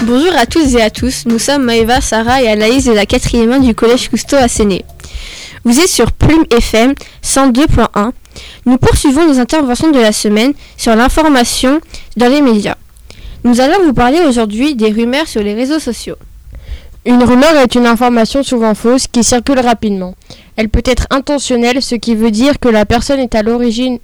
Bonjour à toutes et à tous, nous sommes Maëva, Sarah et Anaïs de la 4e du collège Cousteau à Séné. Vous êtes sur Plume FM 102.1. Nous poursuivons nos interventions de la semaine sur l'information dans les médias. Nous allons vous parler aujourd'hui des rumeurs sur les réseaux sociaux. Une rumeur est une information souvent fausse qui circule rapidement. Elle peut être intentionnelle, ce qui veut dire que la personne à l'origine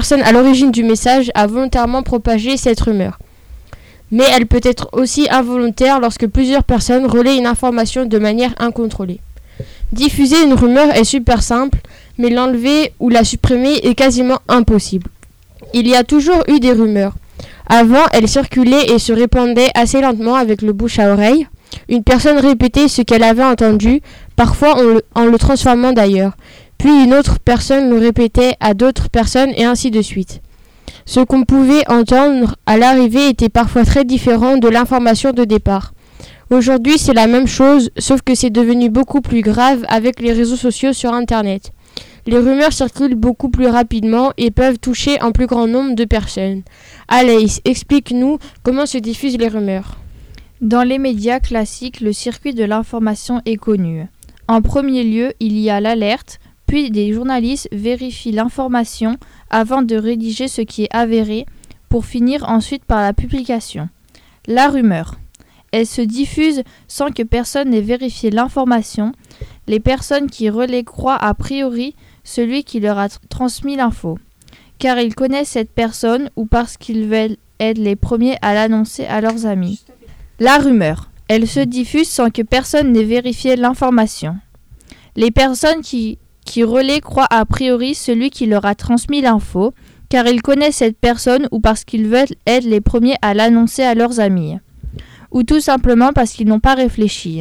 du message a volontairement propagé cette rumeur. Mais elle peut être aussi involontaire lorsque plusieurs personnes relaient une information de manière incontrôlée. Diffuser une rumeur est super simple, mais l'enlever ou la supprimer est quasiment impossible. Il y a toujours eu des rumeurs. Avant, elles circulaient et se répandaient assez lentement avec le bouche à oreille. Une personne répétait ce qu'elle avait entendu, parfois en le transformant d'ailleurs. Puis une autre personne le répétait à d'autres personnes et ainsi de suite. Ce qu'on pouvait entendre à l'arrivée était parfois très différent de l'information de départ. Aujourd'hui, c'est la même chose, sauf que c'est devenu beaucoup plus grave avec les réseaux sociaux sur Internet. Les rumeurs circulent beaucoup plus rapidement et peuvent toucher un plus grand nombre de personnes. Anaïs, explique-nous comment se diffusent les rumeurs. Dans les médias classiques, le circuit de l'information est connu. En premier lieu, il y a l'alerte, puis des journalistes vérifient l'information avant de rédiger ce qui est avéré, pour finir ensuite par la publication. La rumeur. Elle se diffuse sans que personne n'ait vérifié l'information. Les personnes qui relaient croient a priori celui qui leur a transmis l'info, car ils connaissent cette personne ou parce qu'ils veulent être les premiers à l'annoncer à leurs amis. La rumeur. Elle se diffuse sans que personne n'ait vérifié l'information. Les personnes qui relaient croient a priori celui qui leur a transmis l'info, car ils connaissent cette personne ou parce qu'ils veulent être les premiers à l'annoncer à leurs amis, ou tout simplement parce qu'ils n'ont pas réfléchi.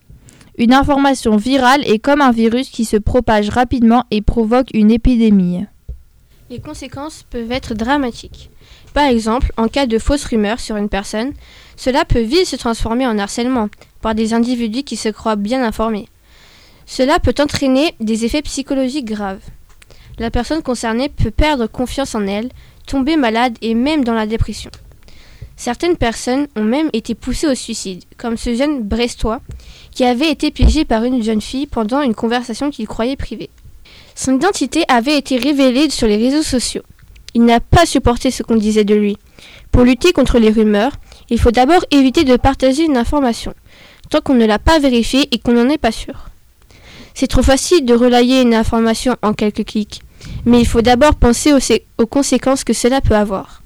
Une information virale est comme un virus qui se propage rapidement et provoque une épidémie. Les conséquences peuvent être dramatiques. Par exemple, en cas de fausses rumeurs sur une personne, cela peut vite se transformer en harcèlement par des individus qui se croient bien informés. Cela peut entraîner des effets psychologiques graves. La personne concernée peut perdre confiance en elle, tomber malade et même dans la dépression. Certaines personnes ont même été poussées au suicide, comme ce jeune Brestois qui avait été piégé par une jeune fille pendant une conversation qu'il croyait privée. Son identité avait été révélée sur les réseaux sociaux. Il n'a pas supporté ce qu'on disait de lui. Pour lutter contre les rumeurs, il faut d'abord éviter de partager une information, tant qu'on ne l'a pas vérifiée et qu'on n'en est pas sûr. C'est trop facile de relayer une information en quelques clics, mais il faut d'abord penser aux conséquences que cela peut avoir.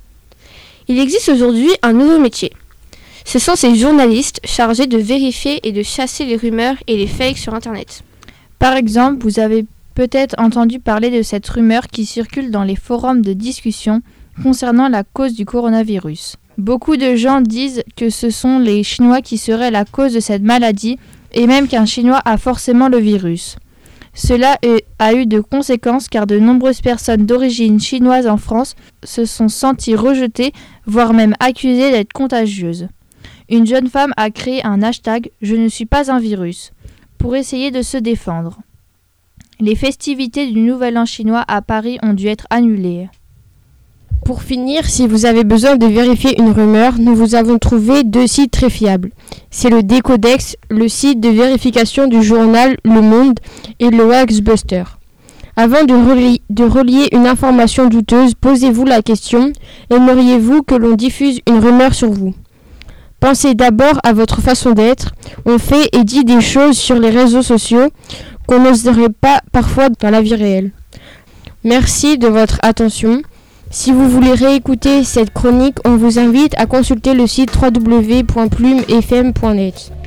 Il existe aujourd'hui un nouveau métier. Ce sont ces journalistes chargés de vérifier et de chasser les rumeurs et les fakes sur Internet. Par exemple, vous avez peut-être entendu parler de cette rumeur qui circule dans les forums de discussion concernant la cause du coronavirus. Beaucoup de gens disent que ce sont les Chinois qui seraient la cause de cette maladie et même qu'un Chinois a forcément le virus. Cela a eu de conséquences car de nombreuses personnes d'origine chinoise en France se sont senties rejetées, voire même accusées d'être contagieuses. Une jeune femme a créé un hashtag « Je ne suis pas un virus » pour essayer de se défendre. Les festivités du Nouvel An chinois à Paris ont dû être annulées. Pour finir, si vous avez besoin de vérifier une rumeur, nous vous avons trouvé 2 sites très fiables. C'est le Décodex, le site de vérification du journal Le Monde, et le Waxbuster. Avant de relier une information douteuse, posez-vous la question, aimeriez-vous que l'on diffuse une rumeur sur vous ? Pensez d'abord à votre façon d'être. On fait et dit des choses sur les réseaux sociaux qu'on n'oserait pas parfois dans la vie réelle. Merci de votre attention. Si vous voulez réécouter cette chronique, on vous invite à consulter le site www.plumefm.net.